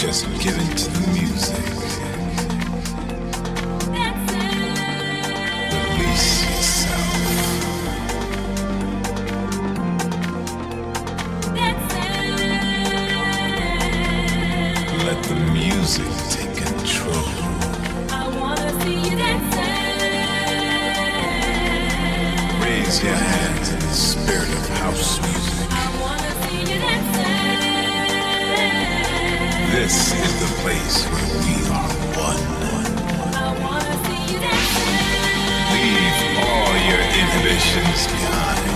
Just give into the music. Release yourself. Let the music take control. I wanna see you dancing. Raise your hands in the spirit of house music. I wanna see you dancing. This is the place where we are one. I wanna see you dancing. Leave all your inhibitions behind.